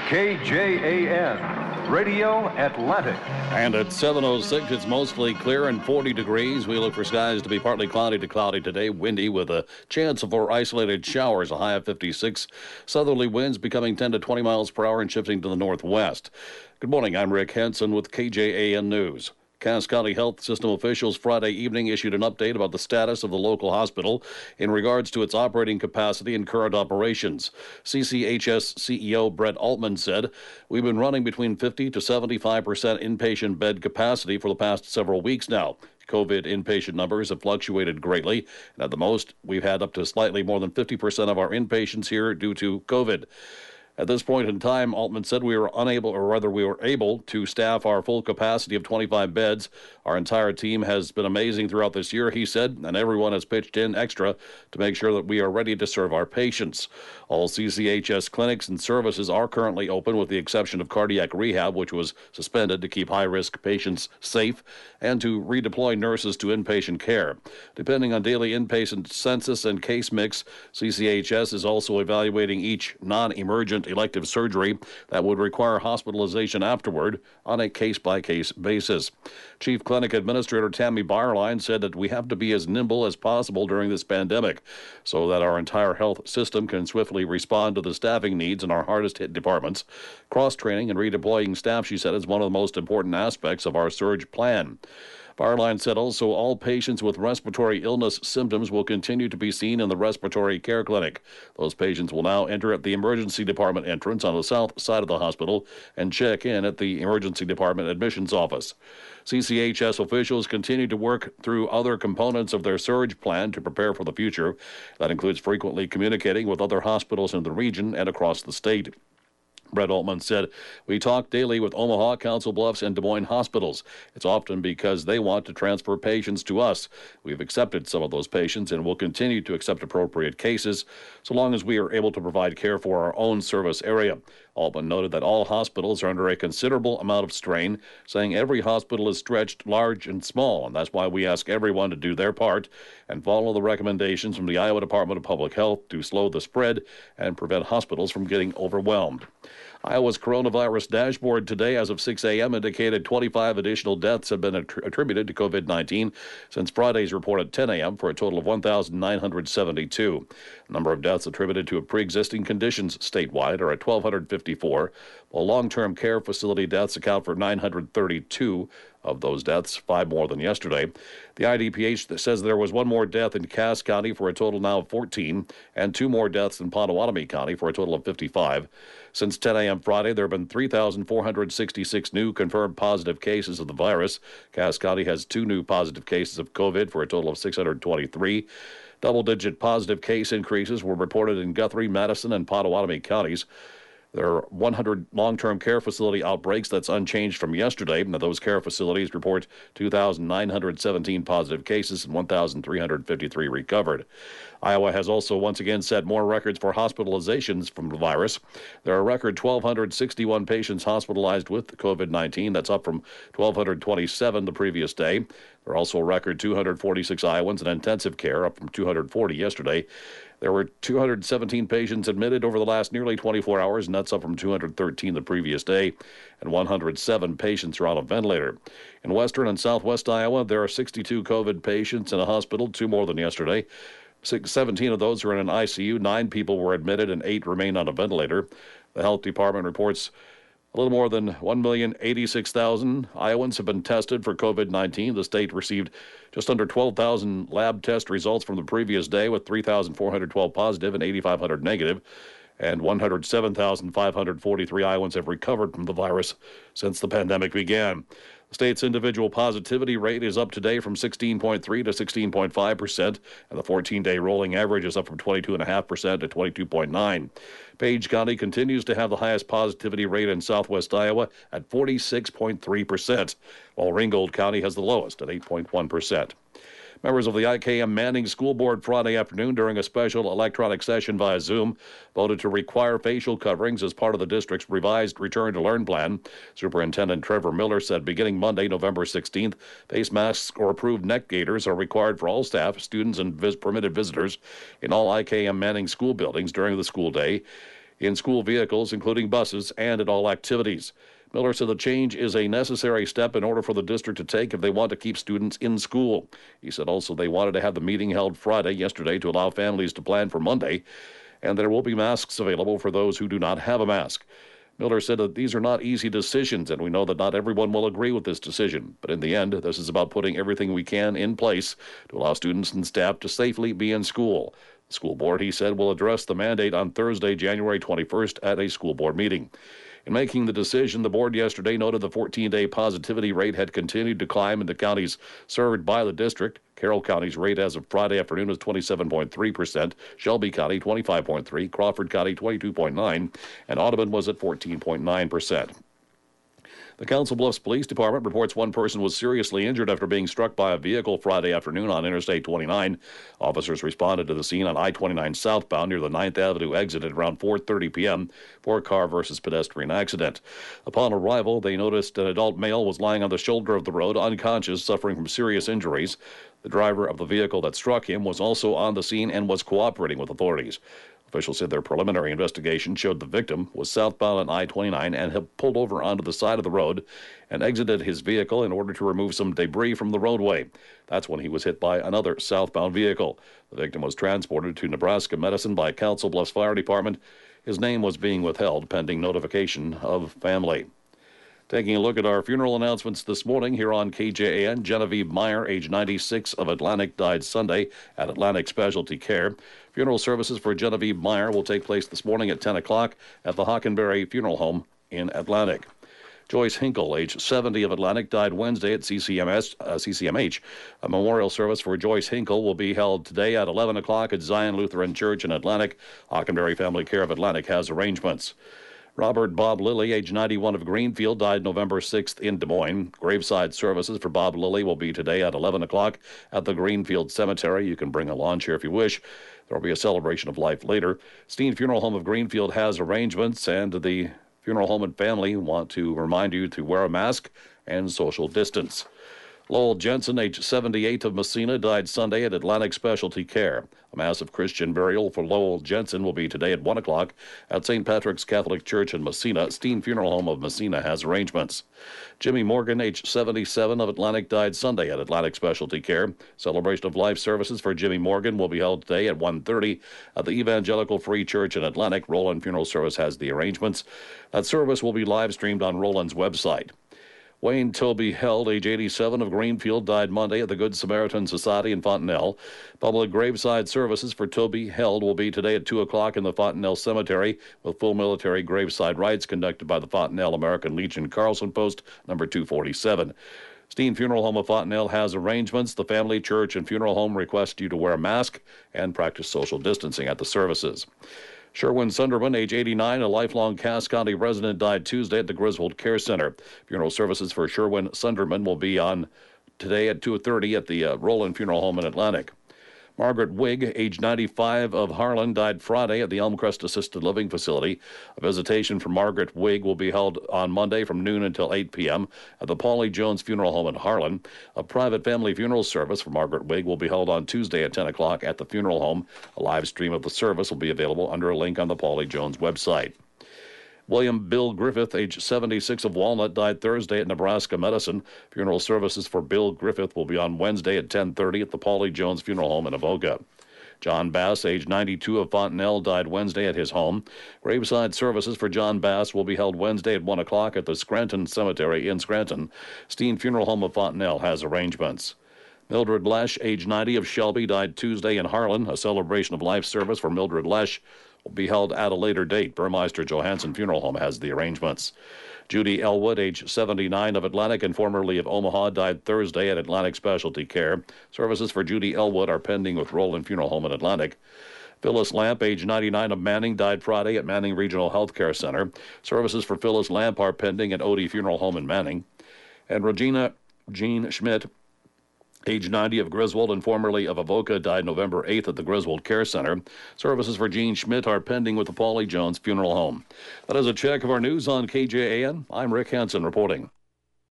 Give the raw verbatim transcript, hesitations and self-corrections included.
K J A N, Radio Atlantic. And at seven oh six, it's mostly clear and forty degrees. We look for skies to be partly cloudy to cloudy today, windy with a chance for isolated showers, a high of fifty-six. Southerly winds becoming ten to twenty miles per hour and shifting to the northwest. Good morning, I'm Rick Henson with K J A N News. Cass County Health System officials Friday evening issued an update about the status of the local hospital in regards to its operating capacity and current operations. C C H S C E O Brett Altman said, "We've been running between fifty to seventy-five percent inpatient bed capacity for the past several weeks now. COVID inpatient numbers have fluctuated greatly, and at the most, we've had up to slightly more than fifty percent of our inpatients here due to COVID. At this point in time, Altman said we were unable, or rather we were able, to staff our full capacity of twenty-five beds. Our entire team has been amazing throughout this year," he said, "and everyone has pitched in extra to make sure that we are ready to serve our patients. All C C H S clinics and services are currently open with the exception of cardiac rehab, which was suspended to keep high-risk patients safe and to redeploy nurses to inpatient care. Depending on daily inpatient census and case mix, C C H S is also evaluating each non-emergent elective surgery that would require hospitalization afterward on a case-by-case basis." Chief Clinic Administrator Tammy Byerline said that we have to be as nimble as possible during this pandemic so that our entire health system can swiftly respond to the staffing needs in our hardest-hit departments. Cross-training and redeploying staff, she said, is one of the most important aspects of our surge plan. Byerline said also all patients with respiratory illness symptoms will continue to be seen in the respiratory care clinic. Those patients will now enter at the emergency department entrance on the south side of the hospital and check in at the emergency department admissions office. C C H S officials continue to work through other components of their surge plan to prepare for the future. That includes frequently communicating with other hospitals in the region and across the state. Brett Altman said, "We talk daily with Omaha, Council Bluffs, and Des Moines hospitals. It's often because they want to transfer patients to us. We've accepted some of those patients and will continue to accept appropriate cases so long as we are able to provide care for our own service area." Altman noted that all hospitals are under a considerable amount of strain, saying every hospital is stretched large and small, and that's why we ask everyone to do their part and follow the recommendations from the Iowa Department of Public Health to slow the spread and prevent hospitals from getting overwhelmed. Iowa's coronavirus dashboard today as of six a.m. indicated twenty-five additional deaths have been attr- attributed to COVID nineteen since Friday's report at ten a.m. for a total of one thousand nine hundred seventy-two. The number of deaths attributed to pre-existing conditions statewide are at one thousand two hundred fifty-four, while long-term care facility deaths account for nine hundred thirty-two of those deaths, five more than yesterday. The I D P H says there was one more death in Cass County for a total now of fourteen, and two more deaths in Pottawatomie County for a total of fifty-five. Since ten a.m. Friday, there have been three thousand four hundred sixty-six new confirmed positive cases of the virus. Cass County has two new positive cases of COVID for a total of six hundred twenty-three. Double-digit positive case increases were reported in Guthrie, Madison, and Pottawatomie counties. There are one hundred long-term care facility outbreaks. That's unchanged from yesterday. Now, those care facilities report two thousand nine hundred seventeen positive cases and one thousand three hundred fifty-three recovered. Iowa has also once again set more records for hospitalizations from the virus. There are a record one thousand two hundred sixty-one patients hospitalized with COVID nineteen. That's up from one thousand two hundred twenty-seven the previous day. There are also a record two hundred forty-six Iowans in intensive care, up from two hundred forty yesterday. There were two hundred seventeen patients admitted over the last nearly twenty-four hours, and that's up from two hundred thirteen the previous day, and one hundred seven patients are on a ventilator. In western and southwest Iowa, there are sixty-two COVID patients in a hospital, two more than yesterday. Six, seventeen of those are in an I C U, nine people were admitted, and eight remain on a ventilator. The health department reports a little more than one million eighty-six thousand Iowans have been tested for COVID nineteen. The state received just under twelve thousand lab test results from the previous day, with three thousand four hundred twelve positive and eight thousand five hundred negative. And one hundred seven thousand five hundred forty-three Iowans have recovered from the virus since the pandemic began. The state's individual positivity rate is up today from sixteen point three to sixteen point five percent, and the fourteen-day rolling average is up from twenty-two point five percent to twenty-two point nine. Page County continues to have the highest positivity rate in southwest Iowa at forty-six point three percent, while Ringgold County has the lowest at eight point one percent. Members of the I K M Manning School Board Friday afternoon during a special electronic session via Zoom voted to require facial coverings as part of the district's revised Return to Learn plan. Superintendent Trevor Miller said beginning Monday, November sixteenth, face masks or approved neck gaiters are required for all staff, students, and vis- permitted visitors in all I K M Manning school buildings during the school day. in school vehicles, including buses, and at all activities. Miller said the change is a necessary step in order for the district to take if they want to keep students in school. He said also they wanted to have the meeting held Friday, yesterday, to allow families to plan for Monday, and there will be masks available for those who do not have a mask. Miller said that these are not easy decisions, and we know that not everyone will agree with this decision. But in the end, this is about putting everything we can in place to allow students and staff to safely be in school. The school board, he said, will address the mandate on Thursday, January twenty-first, at a school board meeting. In making the decision, the board yesterday noted the fourteen-day positivity rate had continued to climb in the counties served by the district. Carroll County's rate as of Friday afternoon was twenty-seven point three percent, Shelby County twenty-five point three percent, Crawford County twenty-two point nine percent, and Audubon was at fourteen point nine percent. The Council Bluffs Police Department reports one person was seriously injured after being struck by a vehicle Friday afternoon on Interstate twenty-nine. Officers responded to the scene on I twenty-nine southbound near the ninth Avenue exit at around four thirty p.m. for a car versus pedestrian accident. Upon arrival, they noticed an adult male was lying on the shoulder of the road, unconscious, suffering from serious injuries. The driver of the vehicle that struck him was also on the scene and was cooperating with authorities. Officials said their preliminary investigation showed the victim was southbound on I twenty-nine and had pulled over onto the side of the road and exited his vehicle in order to remove some debris from the roadway. That's when he was hit by another southbound vehicle. The victim was transported to Nebraska Medicine by Council Bluffs Fire Department. His name was being withheld pending notification of family. Taking a look at our funeral announcements this morning here on K J A N, Genevieve Meyer, age ninety-six, of Atlantic, died Sunday at Atlantic Specialty Care. Funeral services for Genevieve Meyer will take place this morning at ten o'clock at the Hockenberry Funeral Home in Atlantic. Joyce Hinkle, age seventy, of Atlantic, died Wednesday at C C M S, uh, C C M H. A memorial service for Joyce Hinkle will be held today at eleven o'clock at Zion Lutheran Church in Atlantic. Hockenberry Family Care of Atlantic has arrangements. Robert Bob Lilly, age ninety-one, of Greenfield, died November sixth in Des Moines. Graveside services for Bob Lilly will be today at eleven o'clock at the Greenfield Cemetery. You can bring a lawn chair if you wish. There will be a celebration of life later. Steen Funeral Home of Greenfield has arrangements, and the funeral home and family want to remind you to wear a mask and social distance. Lowell Jensen, age seventy-eight, of Messina, died Sunday at Atlantic Specialty Care. A massive Christian burial for Lowell Jensen will be today at one o'clock at Saint Patrick's Catholic Church in Messina. Steen Funeral Home of Messina has arrangements. Jimmy Morgan, age seventy-seven, of Atlantic, died Sunday at Atlantic Specialty Care. Celebration of life services for Jimmy Morgan will be held today at one thirty at the Evangelical Free Church in Atlantic. Roland Funeral Service has the arrangements. That service will be live streamed on Roland's website. Wayne Toby Held, age eighty-seven, of Greenfield, died Monday at the Good Samaritan Society in Fontenelle. Public graveside services for Toby Held will be today at two o'clock in the Fontenelle Cemetery, with full military graveside rites conducted by the Fontenelle American Legion Carlson Post, number two forty-seven. Steen Funeral Home of Fontenelle has arrangements. The family, church, and funeral home request you to wear a mask and practice social distancing at the services. Sherwin Sunderman, age eighty-nine, a lifelong Cass County resident, died Tuesday at the Griswold Care Center. Funeral services for Sherwin Sunderman will be on today at two thirty at the uh, Roland Funeral Home in Atlantic. Margaret Wigg, age ninety-five, of Harlan, died Friday at the Elmcrest Assisted Living Facility. A visitation for Margaret Wigg will be held on Monday from noon until eight p.m. at the Paulie Jones Funeral Home in Harlan. A private family funeral service for Margaret Wigg will be held on Tuesday at ten o'clock at the funeral home. A live stream of the service will be available under a link on the Paulie Jones website. William Bill Griffith, age seventy-six, of Walnut, died Thursday at Nebraska Medicine. Funeral services for Bill Griffith will be on Wednesday at ten thirty at the Paulie Jones Funeral Home in Avoca. John Bass, age ninety-two, of Fontenelle, died Wednesday at his home. Graveside services for John Bass will be held Wednesday at one o'clock at the Scranton Cemetery in Scranton. Steen Funeral Home of Fontenelle has arrangements. Mildred Lesh, age ninety, of Shelby, died Tuesday in Harlan. A celebration of life service for Mildred Lesh will be held at a later date. Burmeister Johansson Funeral Home has the arrangements. Judy Elwood, age seventy-nine, of Atlantic and formerly of Omaha, died Thursday at Atlantic Specialty Care. Services for Judy Elwood are pending with Roland Funeral Home in Atlantic. Phyllis Lamp, age ninety-nine, of Manning, died Friday at Manning Regional Health Care Center. Services for Phyllis Lamp are pending at Odie Funeral Home in Manning. And Regina Jean Schmidt, age ninety, of Griswold and formerly of Avoca, died November eighth at the Griswold Care Center. Services for Jean Schmidt are pending with the Paulie Jones Funeral Home. That is a check of our news on K J A N. I'm Rick Hansen reporting.